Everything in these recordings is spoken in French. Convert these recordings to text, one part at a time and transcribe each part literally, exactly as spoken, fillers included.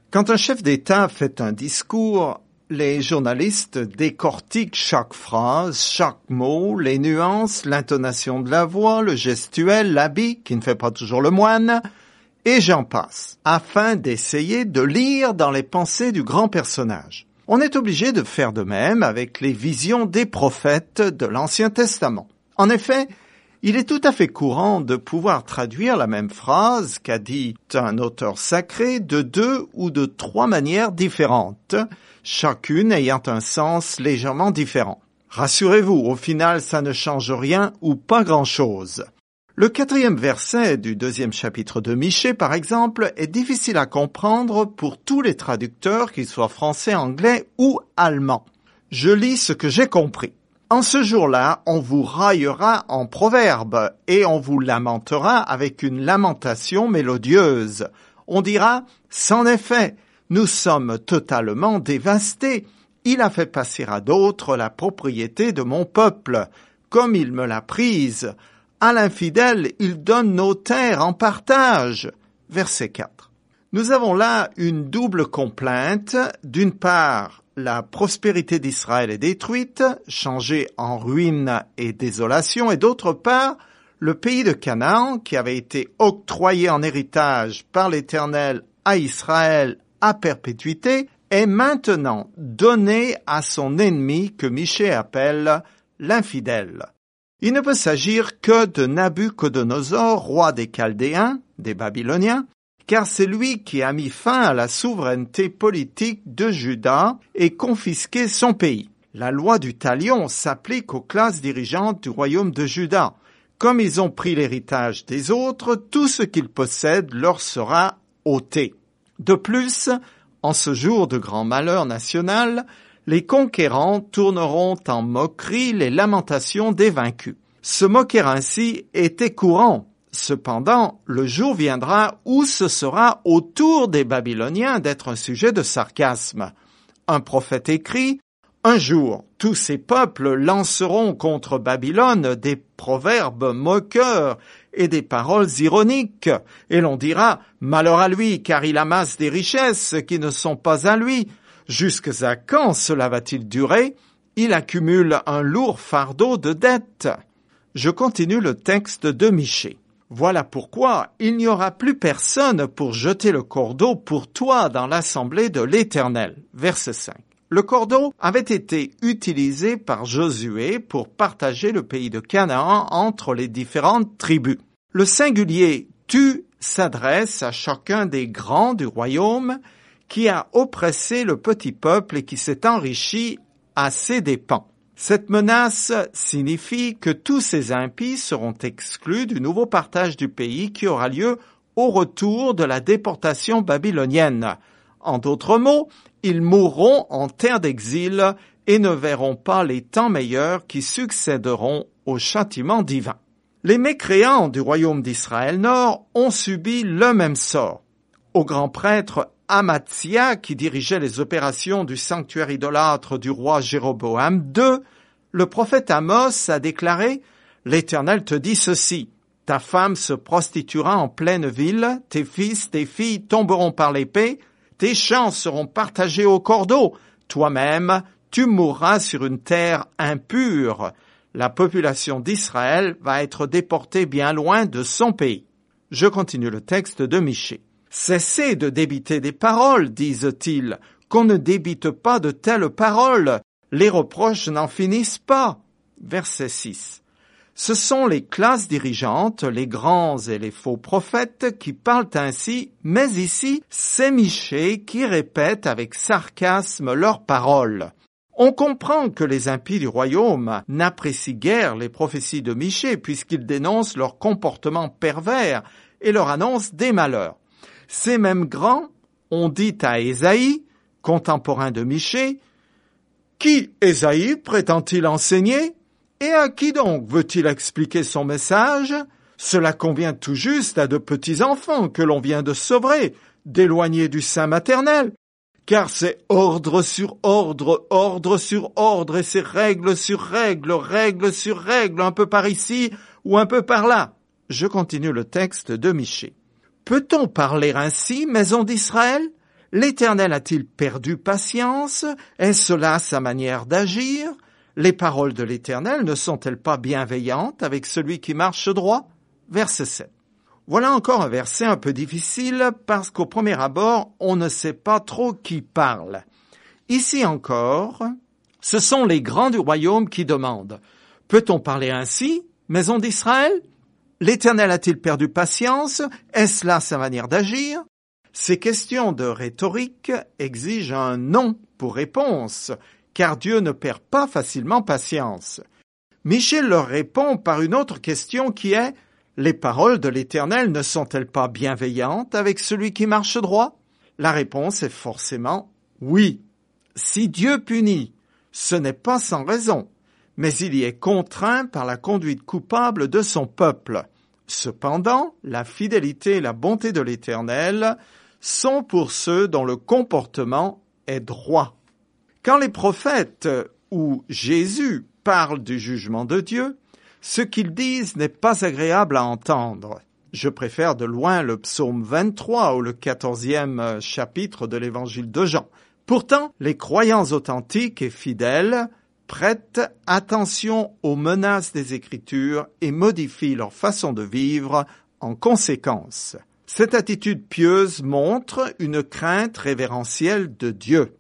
Quand un chef d'État fait un discours, les journalistes décortiquent chaque phrase, chaque mot, les nuances, l'intonation de la voix, le gestuel, l'habit, qui ne fait pas toujours le moine, et j'en passe, afin d'essayer de lire dans les pensées du grand personnage. On est obligé de faire de même avec les visions des prophètes de l'Ancien Testament. En effet, il est tout à fait courant de pouvoir traduire la même phrase qu'a dit un auteur sacré de deux ou de trois manières différentes, chacune ayant un sens légèrement différent. Rassurez-vous, au final, ça ne change rien ou pas grand-chose. Le quatrième verset du deuxième chapitre de Michée, par exemple, est difficile à comprendre pour tous les traducteurs, qu'ils soient français, anglais ou allemands. Je lis ce que j'ai compris. En ce jour-là, on vous raillera en proverbe et on vous lamentera avec une lamentation mélodieuse. On dira, c'en est fait, nous sommes totalement dévastés. Il a fait passer à d'autres la propriété de mon peuple, comme il me l'a prise. À l'infidèle, il donne nos terres en partage. Verset quatre. Nous avons là une double complainte. D'une part, la prospérité d'Israël est détruite, changée en ruine et désolation, et d'autre part, le pays de Canaan, qui avait été octroyé en héritage par l'Éternel à Israël à perpétuité, est maintenant donné à son ennemi que Michée appelle l'infidèle. Il ne peut s'agir que de Nabuchodonosor, roi des Chaldéens, des Babyloniens, car c'est lui qui a mis fin à la souveraineté politique de Juda et confisqué son pays. La loi du talion s'applique aux classes dirigeantes du royaume de Juda. Comme ils ont pris l'héritage des autres, tout ce qu'ils possèdent leur sera ôté. De plus, en ce jour de grand malheur national, les conquérants tourneront en moquerie les lamentations des vaincus. Se moquer ainsi était courant. Cependant, le jour viendra où ce sera au tour des Babyloniens d'être un sujet de sarcasme. Un prophète écrit, « Un jour, tous ces peuples lanceront contre Babylone des proverbes moqueurs et des paroles ironiques, et l'on dira, « Malheur à lui, car il amasse des richesses qui ne sont pas à lui. » Jusqu'à quand cela va-t-il durer? Il accumule un lourd fardeau de dettes. Je continue le texte de Michée. Voilà pourquoi il n'y aura plus personne pour jeter le cordeau pour toi dans l'assemblée de l'Éternel. Verset cinq. Le cordeau avait été utilisé par Josué pour partager le pays de Canaan entre les différentes tribus. Le singulier « tu » s'adresse à chacun des grands du royaume qui a oppressé le petit peuple et qui s'est enrichi à ses dépens. Cette menace signifie que tous ces impies seront exclus du nouveau partage du pays qui aura lieu au retour de la déportation babylonienne. En d'autres mots, ils mourront en terre d'exil et ne verront pas les temps meilleurs qui succéderont au châtiment divin. Les mécréants du royaume d'Israël Nord ont subi le même sort. Au grand prêtre Amatzia, qui dirigeait les opérations du sanctuaire idolâtre du roi Jéroboam deux, le prophète Amos a déclaré « L'Éternel te dit ceci, ta femme se prostituera en pleine ville, tes fils, tes filles tomberont par l'épée, tes champs seront partagés au cordeau, toi-même, tu mourras sur une terre impure. La population d'Israël va être déportée bien loin de son pays. » Je continue le texte de Michée. « Cessez de débiter des paroles, disent-ils, qu'on ne débite pas de telles paroles. Les reproches n'en finissent pas. » Verset six. Ce sont les classes dirigeantes, les grands et les faux prophètes qui parlent ainsi, mais ici, c'est Michée qui répète avec sarcasme leurs paroles. On comprend que les impies du royaume n'apprécient guère les prophéties de Michée puisqu'ils dénoncent leur comportement pervers et leur annoncent des malheurs. Ces mêmes grands ont dit à Ésaïe, contemporain de Michée, « Qui, Ésaïe, prétend-il enseigner? Et à qui donc veut-il expliquer son message? Cela convient tout juste à de petits enfants que l'on vient de sevrer, d'éloigner du sein maternel. Car c'est ordre sur ordre, ordre sur ordre, et c'est règle sur règle, règle sur règle, un peu par ici ou un peu par là. » Je continue le texte de Michée. Peut-on parler ainsi, maison d'Israël? L'Éternel a-t-il perdu patience? Est-ce là sa manière d'agir? Les paroles de l'Éternel ne sont-elles pas bienveillantes avec celui qui marche droit? Verset sept. Voilà encore un verset un peu difficile parce qu'au premier abord, on ne sait pas trop qui parle. Ici encore, ce sont les grands du royaume qui demandent « Peut-on parler ainsi, maison d'Israël? L'Éternel a-t-il perdu patience? Est-ce là sa manière d'agir ?» Ces questions de rhétorique exigent un « non » pour réponse, car Dieu ne perd pas facilement patience. Michée leur répond par une autre question qui est « Les paroles de l'Éternel ne sont-elles pas bienveillantes avec celui qui marche droit ?» La réponse est forcément « oui ». Si Dieu punit, ce n'est pas sans raison, mais il y est contraint par la conduite coupable de son peuple. Cependant, la fidélité et la bonté de l'Éternel sont pour ceux dont le comportement est droit. Quand les prophètes ou Jésus parlent du jugement de Dieu, ce qu'ils disent n'est pas agréable à entendre. Je préfère de loin le psaume vingt-trois ou le quatorzième chapitre de l'évangile de Jean. Pourtant, les croyants authentiques et fidèles prêtent attention aux menaces des Écritures et modifient leur façon de vivre en conséquence. Cette attitude pieuse montre une crainte révérentielle de Dieu.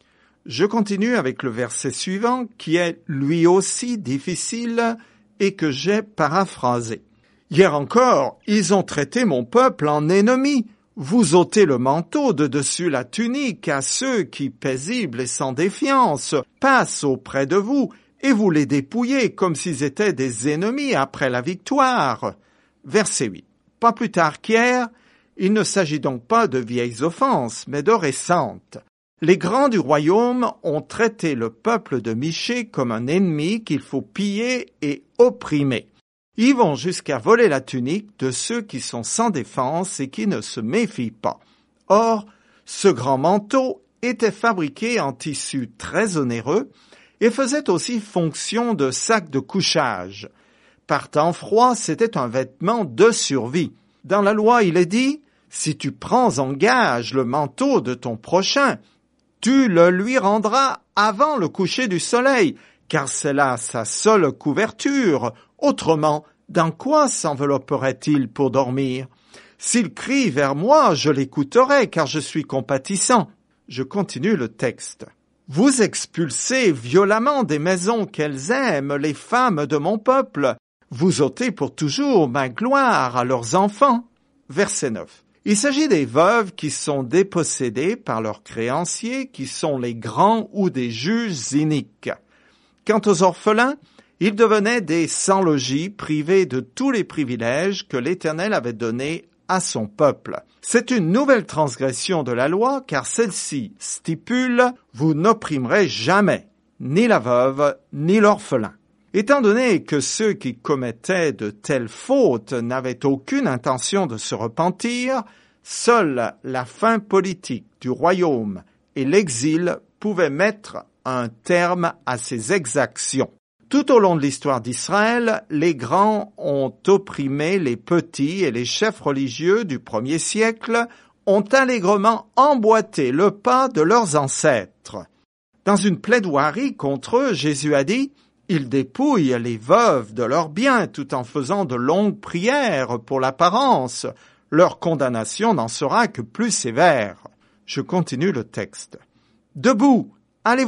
Je continue avec le verset suivant qui est lui aussi difficile et que j'ai paraphrasé. Hier encore, ils ont traité mon peuple en ennemi. Vous ôtez le manteau de dessus la tunique à ceux qui, paisibles et sans défiance, passent auprès de vous, et vous les dépouillez comme s'ils étaient des ennemis après la victoire. Verset huit. Pas plus tard qu'hier, il ne s'agit donc pas de vieilles offenses, mais de récentes. Les grands du royaume ont traité le peuple de Michée comme un ennemi qu'il faut piller et opprimer. Ils vont jusqu'à voler la tunique de ceux qui sont sans défense et qui ne se méfient pas. Or, ce grand manteau était fabriqué en tissu très onéreux et faisait aussi fonction de sac de couchage. Par temps froid, c'était un vêtement de survie. Dans la loi, il est dit, si tu prends en gage le manteau de ton prochain, tu le lui rendras avant le coucher du soleil, car c'est là sa seule couverture. Autrement, dans quoi s'envelopperait-il pour dormir? S'il crie vers moi, je l'écouterai, car je suis compatissant. Je continue le texte. Vous expulsez violemment des maisons qu'elles aiment les femmes de mon peuple. Vous ôtez pour toujours ma gloire à leurs enfants. Verset neuf. Il s'agit des veuves qui sont dépossédées par leurs créanciers, qui sont les grands ou des juges iniques. Quant aux orphelins, ils devenaient des sans-logis privés de tous les privilèges que l'Éternel avait donnés à son peuple. C'est une nouvelle transgression de la loi, car celle-ci stipule « Vous n'opprimerez jamais ni la veuve ni l'orphelin ». Étant donné que ceux qui commettaient de telles fautes n'avaient aucune intention de se repentir, seule la fin politique du royaume et l'exil pouvaient mettre un terme à ces exactions. Tout au long de l'histoire d'Israël, les grands ont opprimé les petits et les chefs religieux du premier siècle ont allègrement emboîté le pas de leurs ancêtres. Dans une plaidoirie contre eux, Jésus a dit « Ils dépouillent les veuves de leurs biens tout en faisant de longues prières pour l'apparence. Leur condamnation n'en sera que plus sévère. » Je continue le texte. « Debout, allez-vous-en !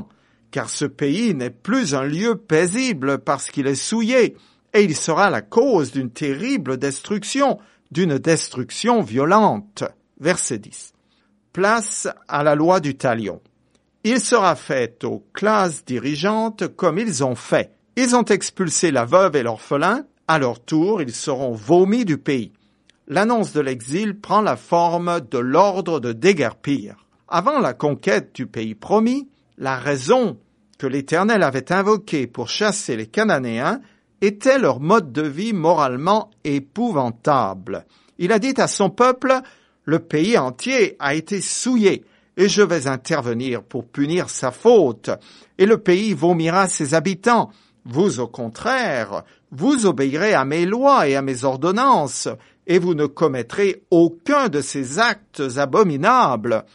Car ce pays n'est plus un lieu paisible parce qu'il est souillé, et il sera la cause d'une terrible destruction, d'une destruction violente. » Verset dix. Place à la loi du talion. Il sera fait aux classes dirigeantes comme ils ont fait. Ils ont expulsé la veuve et l'orphelin, à leur tour ils seront vomis du pays. L'annonce de l'exil prend la forme de l'ordre de déguerpir. Avant la conquête du pays promis, la raison que l'Éternel avait invoquée pour chasser les Cananéens était leur mode de vie moralement épouvantable. Il a dit à son peuple, « Le pays entier a été souillé, et je vais intervenir pour punir sa faute, et le pays vomira ses habitants. Vous, au contraire, vous obéirez à mes lois et à mes ordonnances, et vous ne commettrez aucun de ces actes abominables.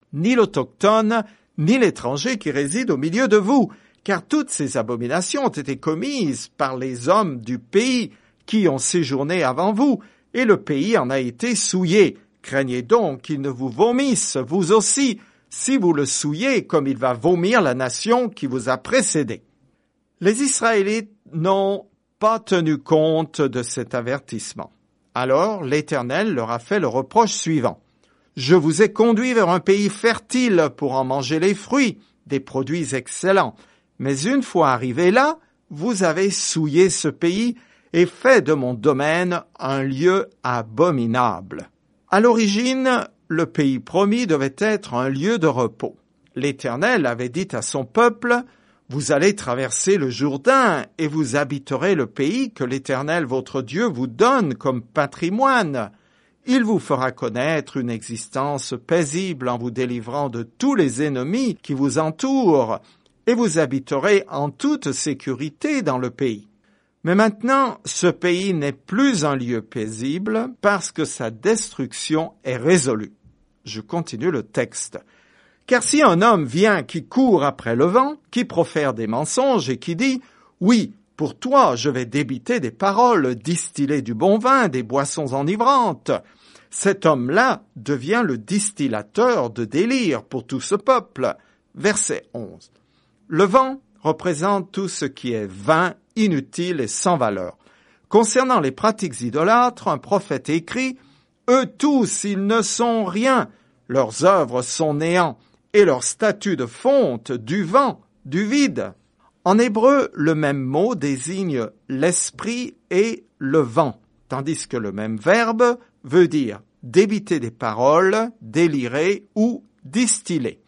ni l'autochtone, ni l'étranger qui réside au milieu de vous, car toutes ces abominations ont été commises par les hommes du pays qui ont séjourné avant vous, et le pays en a été souillé. Craignez donc qu'il ne vous vomisse, vous aussi, si vous le souillez, comme il va vomir la nation qui vous a précédé. Les Israélites n'ont pas tenu compte de cet avertissement. Alors l'Éternel leur a fait le reproche suivant. Je vous ai conduit vers un pays fertile pour en manger les fruits, des produits excellents. Mais une fois arrivés là, vous avez souillé ce pays et fait de mon domaine un lieu abominable. À l'origine, le pays promis devait être un lieu de repos. L'Éternel avait dit à son peuple, « Vous allez traverser le Jourdain et vous habiterez le pays que l'Éternel votre Dieu vous donne comme patrimoine. Il vous fera connaître une existence paisible en vous délivrant de tous les ennemis qui vous entourent, et vous habiterez en toute sécurité dans le pays. » Mais maintenant, ce pays n'est plus un lieu paisible parce que sa destruction est résolue. Je continue le texte. Car si un homme vient qui court après le vent, qui profère des mensonges et qui dit « Oui, pour toi je vais débiter des paroles, distiller du bon vin, des boissons enivrantes », cet homme-là devient le distillateur de délire pour tout ce peuple. Verset onze. Le vent représente tout ce qui est vain, inutile et sans valeur. Concernant les pratiques idolâtres, un prophète écrit « Eux tous, ils ne sont rien, leurs œuvres sont néant, et leur statut de fonte, du vent, du vide. » En hébreu, le même mot désigne l'esprit et le vent, tandis que le même verbe veut dire débiter des paroles, délirer ou distiller.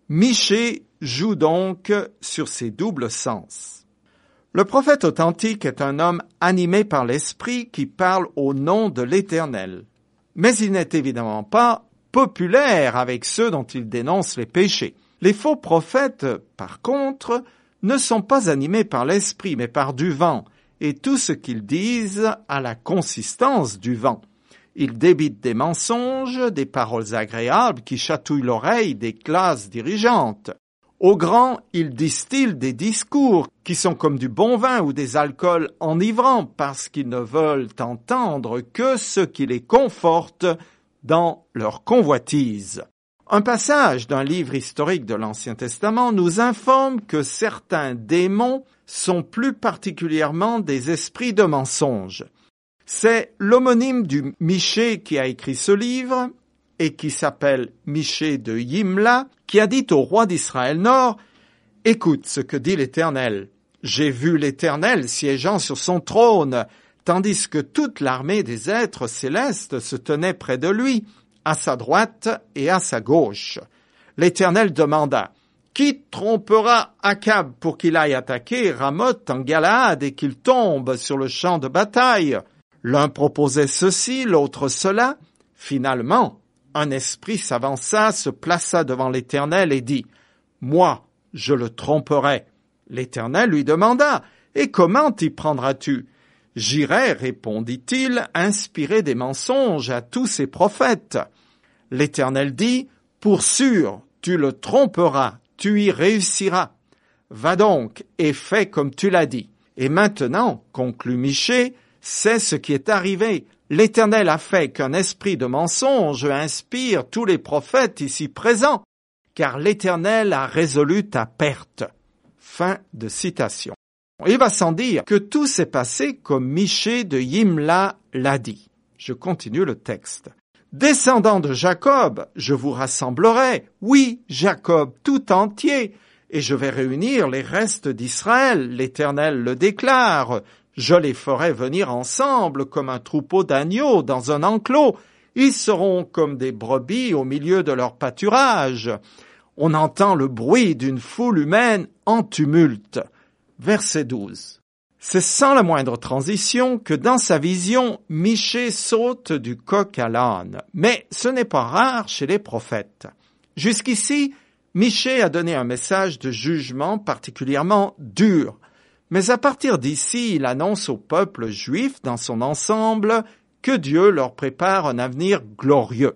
Michée joue donc sur ces doubles sens. Le prophète authentique est un homme animé par l'esprit qui parle au nom de l'Éternel. Mais il n'est évidemment pas populaire avec ceux dont il dénonce les péchés. Les faux prophètes, par contre, ne sont pas animés par l'esprit, mais par du vent, et tout ce qu'ils disent a la consistance du vent. Ils débitent des mensonges, des paroles agréables qui chatouillent l'oreille des classes dirigeantes. Aux grands, ils distillent des discours qui sont comme du bon vin ou des alcools enivrants parce qu'ils ne veulent entendre que ce qui les conforte dans leur convoitise. Un passage d'un livre historique de l'Ancien Testament nous informe que certains démons sont plus particulièrement des esprits de mensonge. C'est l'homonyme du Michée qui a écrit ce livre et qui s'appelle Michée de Yimla qui a dit au roi d'Israël Nord « Écoute ce que dit l'Éternel. J'ai vu l'Éternel siégeant sur son trône, tandis que toute l'armée des êtres célestes se tenait près de lui, à sa droite et à sa gauche. L'Éternel demanda « Qui trompera Akab pour qu'il aille attaquer Ramoth en Galaad et qu'il tombe sur le champ de bataille ?» L'un proposait ceci, l'autre cela. Finalement, un esprit s'avança, se plaça devant l'Éternel et dit « Moi, je le tromperai. » L'Éternel lui demanda « Et comment t'y prendras-tu » ?« J'irai, répondit-il, inspirer des mensonges à tous ces prophètes. » L'Éternel dit « Pour sûr, tu le tromperas, tu y réussiras. Va donc et fais comme tu l'as dit. » Et maintenant, conclut Michée, c'est ce qui est arrivé. L'Éternel a fait qu'un esprit de mensonge inspire tous les prophètes ici présents, car l'Éternel a résolu ta perte. Fin de citation. Il va sans dire que tout s'est passé comme Michée de Yimla l'a dit. Je continue le texte. Descendants de Jacob, je vous rassemblerai, oui, Jacob tout entier, et je vais réunir les restes d'Israël, l'Éternel le déclare. Je les ferai venir ensemble comme un troupeau d'agneaux dans un enclos. Ils seront comme des brebis au milieu de leur pâturage. On entend le bruit d'une foule humaine en tumulte. Verset douze. C'est sans la moindre transition que dans sa vision, Michée saute du coq à l'âne. Mais ce n'est pas rare chez les prophètes. Jusqu'ici, Michée a donné un message de jugement particulièrement dur. Mais à partir d'ici, il annonce au peuple juif dans son ensemble que Dieu leur prépare un avenir glorieux.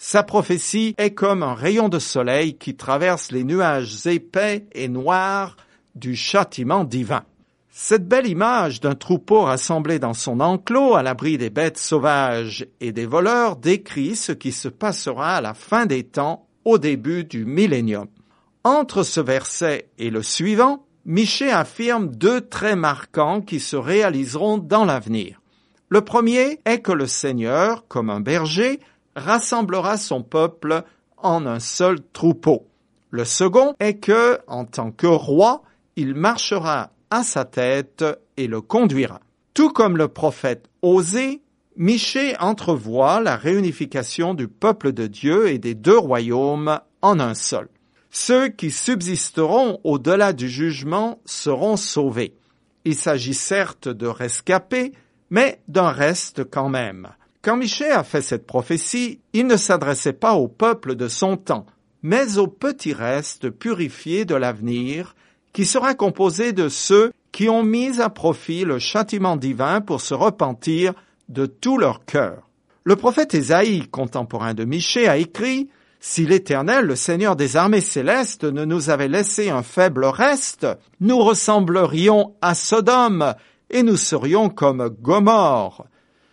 Sa prophétie est comme un rayon de soleil qui traverse les nuages épais et noirs du châtiment divin. Cette belle image d'un troupeau rassemblé dans son enclos à l'abri des bêtes sauvages et des voleurs décrit ce qui se passera à la fin des temps, au début du millénium. Entre ce verset et le suivant, Michée affirme deux traits marquants qui se réaliseront dans l'avenir. Le premier est que le Seigneur, comme un berger, rassemblera son peuple en un seul troupeau. Le second est que, en tant que roi, il marchera à sa tête et le conduira. Tout comme le prophète Osée, Michée entrevoit la réunification du peuple de Dieu et des deux royaumes en un seul. Ceux qui subsisteront au-delà du jugement seront sauvés. Il s'agit certes de rescapés, mais d'un reste quand même. Quand Michée a fait cette prophétie, il ne s'adressait pas au peuple de son temps, mais au petit reste purifié de l'avenir, qui sera composé de ceux qui ont mis à profit le châtiment divin pour se repentir de tout leur cœur. Le prophète Ésaïe, contemporain de Michée, a écrit « Si l'Éternel, le Seigneur des armées célestes, ne nous avait laissé un faible reste, nous ressemblerions à Sodome et nous serions comme Gomorrhe. »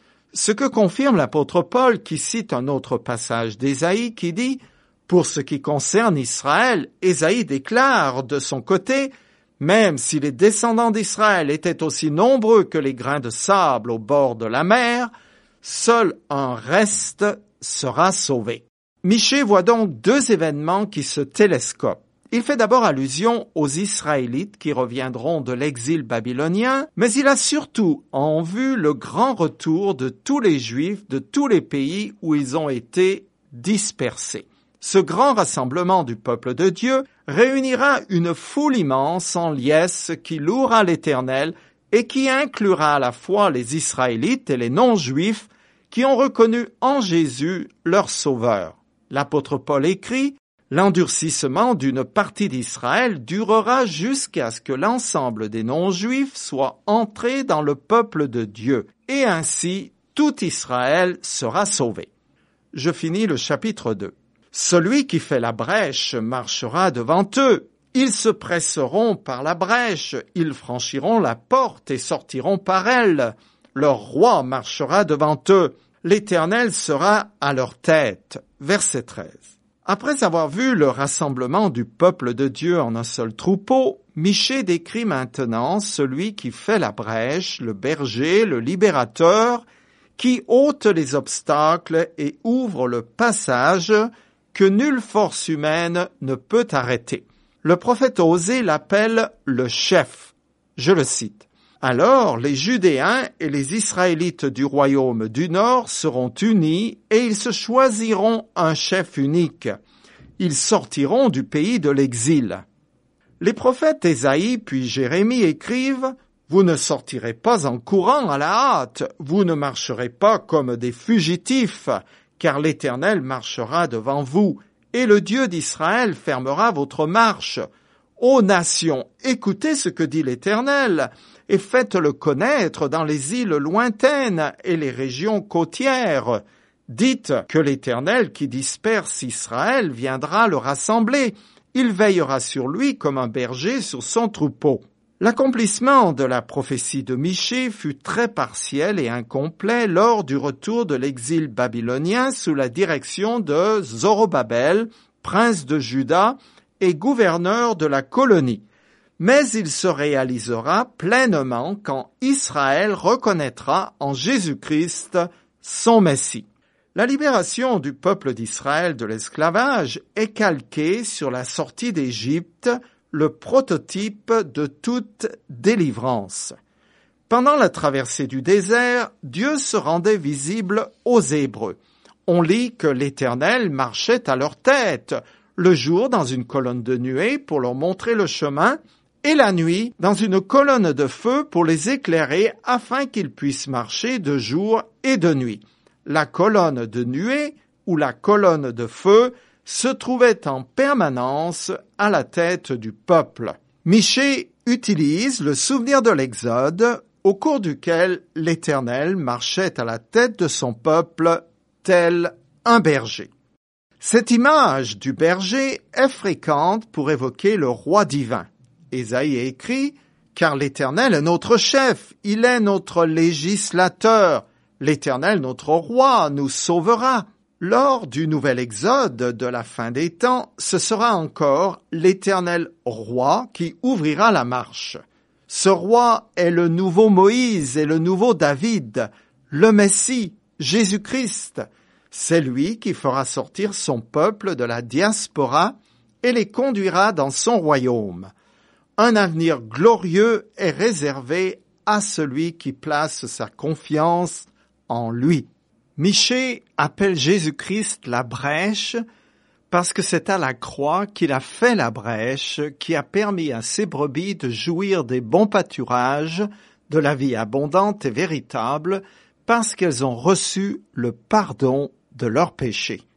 Ce que confirme l'apôtre Paul qui cite un autre passage d'Ésaïe qui dit « Pour ce qui concerne Israël, Ésaïe déclare de son côté « Même si les descendants d'Israël étaient aussi nombreux que les grains de sable au bord de la mer, seul un reste sera sauvé. » Michée voit donc deux événements qui se télescopent. Il fait d'abord allusion aux Israélites qui reviendront de l'exil babylonien, mais il a surtout en vue le grand retour de tous les Juifs de tous les pays où ils ont été dispersés. Ce grand rassemblement du peuple de Dieu réunira une foule immense en liesse qui louera l'Éternel et qui inclura à la fois les Israélites et les non-Juifs qui ont reconnu en Jésus leur Sauveur. L'apôtre Paul écrit « L'endurcissement d'une partie d'Israël durera jusqu'à ce que l'ensemble des non-Juifs soit entré dans le peuple de Dieu, et ainsi tout Israël sera sauvé. » Je finis le chapitre deux. Celui qui fait la brèche marchera devant eux. Ils se presseront par la brèche, ils franchiront la porte et sortiront par elle. Leur roi marchera devant eux. L'Éternel sera à leur tête. Verset treize. Après avoir vu le rassemblement du peuple de Dieu en un seul troupeau, Michée décrit maintenant celui qui fait la brèche, le berger, le libérateur, qui ôte les obstacles et ouvre le passage que nulle force humaine ne peut arrêter. Le prophète Osée l'appelle le chef. Je le cite. « Alors les Judéens et les Israélites du royaume du Nord seront unis et ils se choisiront un chef unique. Ils sortiront du pays de l'exil. » Les prophètes Ésaïe puis Jérémie écrivent « Vous ne sortirez pas en courant à la hâte, vous ne marcherez pas comme des fugitifs, car l'Éternel marchera devant vous, et le Dieu d'Israël fermera votre marche. Ô nations, écoutez ce que dit l'Éternel, et faites-le connaître dans les îles lointaines et les régions côtières. Dites que l'Éternel qui disperse Israël viendra le rassembler. Il veillera sur lui comme un berger sur son troupeau. » L'accomplissement de la prophétie de Michée fut très partiel et incomplet lors du retour de l'exil babylonien sous la direction de Zorobabel, prince de Juda et gouverneur de la colonie. Mais il se réalisera pleinement quand Israël reconnaîtra en Jésus-Christ son Messie. La libération du peuple d'Israël de l'esclavage est calquée sur la sortie d'Égypte, le prototype de toute délivrance. Pendant la traversée du désert, Dieu se rendait visible aux Hébreux. On lit que l'Éternel marchait à leur tête, le jour dans une colonne de nuée pour leur montrer le chemin, et la nuit dans une colonne de feu pour les éclairer afin qu'ils puissent marcher de jour et de nuit. La colonne de nuée ou la colonne de feu se trouvait en permanence à la tête du peuple. Michée utilise le souvenir de l'Exode au cours duquel l'Éternel marchait à la tête de son peuple tel un berger. Cette image du berger est fréquente pour évoquer le roi divin. Ésaïe écrit « Car l'Éternel est notre chef, il est notre législateur. L'Éternel, notre roi, nous sauvera. » Lors du nouvel exode de la fin des temps, ce sera encore l'Éternel roi qui ouvrira la marche. Ce roi est le nouveau Moïse et le nouveau David, le Messie, Jésus-Christ. C'est lui qui fera sortir son peuple de la diaspora et les conduira dans son royaume. Un avenir glorieux est réservé à celui qui place sa confiance en lui. Michée appelle Jésus-Christ la brèche parce que c'est à la croix qu'il a fait la brèche qui a permis à ses brebis de jouir des bons pâturages, de la vie abondante et véritable, parce qu'elles ont reçu le pardon de leurs péchés.